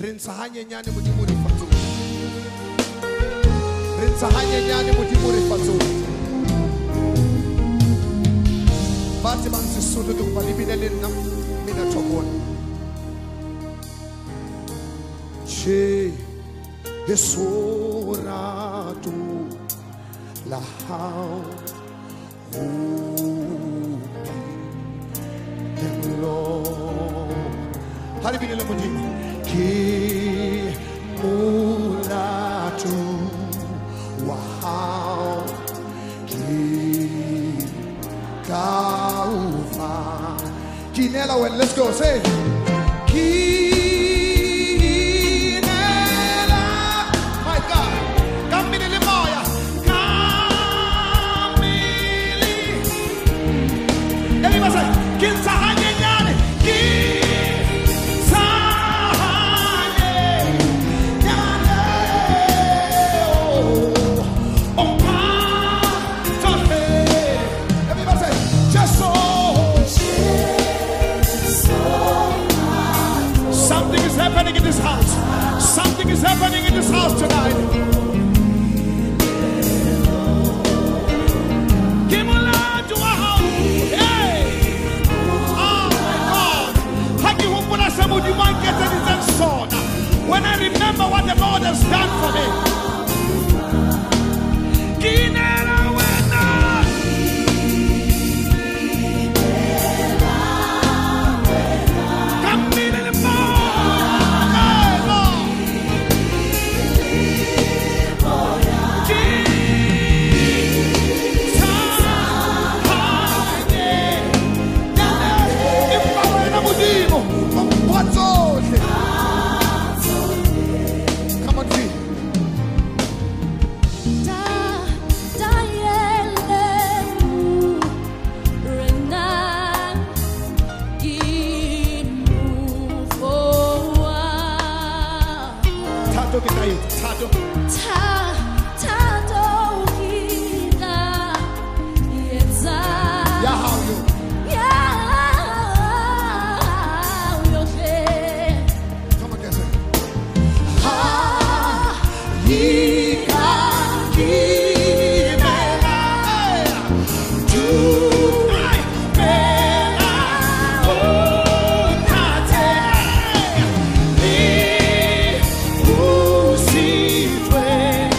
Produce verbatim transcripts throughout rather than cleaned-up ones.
Rinsahanye nyane modimo re fatso. Rinsahanye nyane modimo re fatso. Bate bang Sesotho ke ba lebile le nna mina thokona. Che esorato la hao Hari bine le modimo ki mulatu wow ki kaufa kinela well, let's go say kinela my God kamile le moya kamile everybody say kinsahanye nyane ki happening in this house. Something is happening in this house tonight. Give a lot to our house. Hey! Oh my God. How do you put us some of you might get this sword? When I remember what the Lord has done for me. Way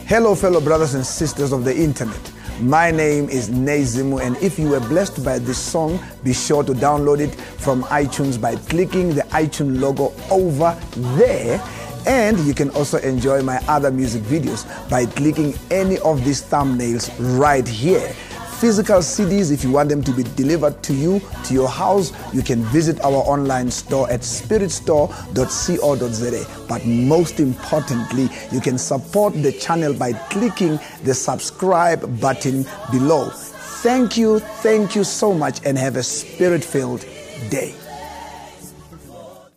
Hello, fellow brothers and sisters of the internet. My name is Nezimu, and if you were blessed by this song, be sure to download it from iTunes by clicking the iTunes logo over there. And you can also enjoy my other music videos by clicking any of these thumbnails right here. Physical C Ds, if you want them to be delivered to you, to your house, you can visit our online store at spirit store dot co dot za. But most importantly, you can support the channel by clicking the subscribe button below. Thank you, thank you so much, and have a spirit-filled day.